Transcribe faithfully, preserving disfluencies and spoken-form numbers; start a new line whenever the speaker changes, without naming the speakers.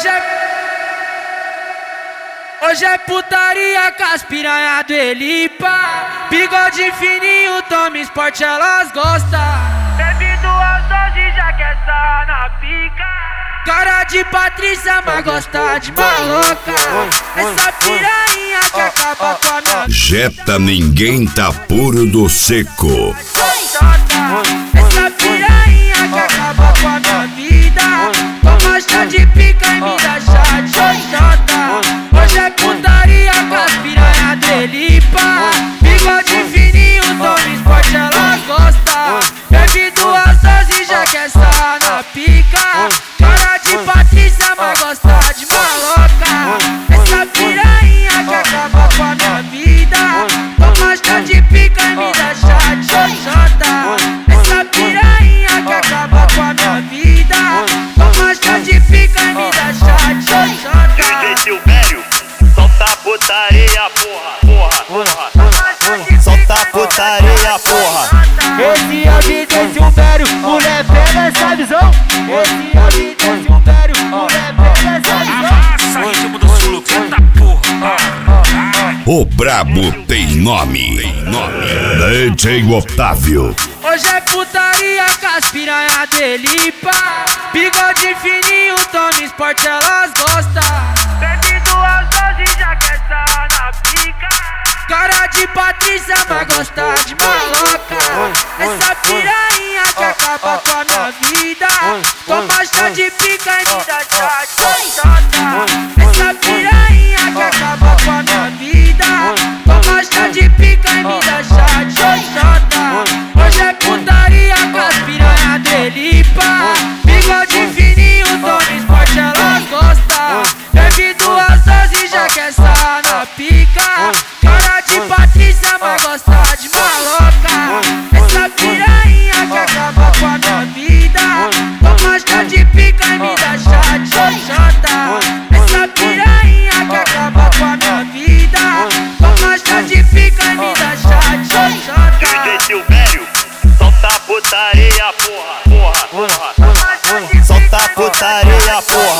Hoje é... Hoje é putaria com as piranha do Elipa. Bigode fininho, toma esporte, elas gostam.
Bebe duas doses, já quer estar na pica.
Cara de Patrícia, mas gosta de maloca. Essa piranha que acaba com a minha...
Jetta, ninguém tá puro do seco.
Essa piranha que acaba com a minha vida. Toma chá de pica e me dá chá de xoxota. Hoje é putaria com as piranha do Elipa. Bigode fininho, toma esporte, ela gosta. Bebe duas doses, já quer estar na pica. Cara de Patrícia, mas gosta de maloca. Essa piranha que acaba com a minha vida. Toma chá de pica e me dá chá de xoxota. Essa piranha que acaba com a minha vida. Toma chá de pica e me dá chá de xoxota.
D J Silvério, solta a putaria, porra, porra, porra.
Solta a putaria, porra.
Esse é o D J Silvério, mulher pega essa visão. Esse é o D J Silvério, mulher pega essa visão.
Arrasa, ritmo do sul, eita porra.
O brabo tem nome. Tem nome. D J Otávio.
Hoje é putaria com as piranha do Elipa. Bigode fininho, toma esporte, elas gostam.
Bebe duas doses, já quer estar na pica.
Cara de Patrícia, mas gosta de maloca. Essa piranha que acaba com a minha vida. Toma chá de pica e me dá chá de xoxota. Essa piranha que acaba com a minha vida. Toma chá de pica e me dá chá de xoxota. Hoje é putaria com as piranha do Elipa. Bigode fininho, toma esporte, elas gostam. Bebe duas doses, já quer estar na pica. Cara de Patrícia, mas gosta de maloca. Essa piranha que acaba com a minha vida. Toma chá de pica e me dá chá de xoxota. Essa piranha que acaba com a minha vida. Toma chá de pica e me dá chá de xoxota.
D J Silvério, solta a putaria, porra, porra, porra.
Solta a putaria, porra.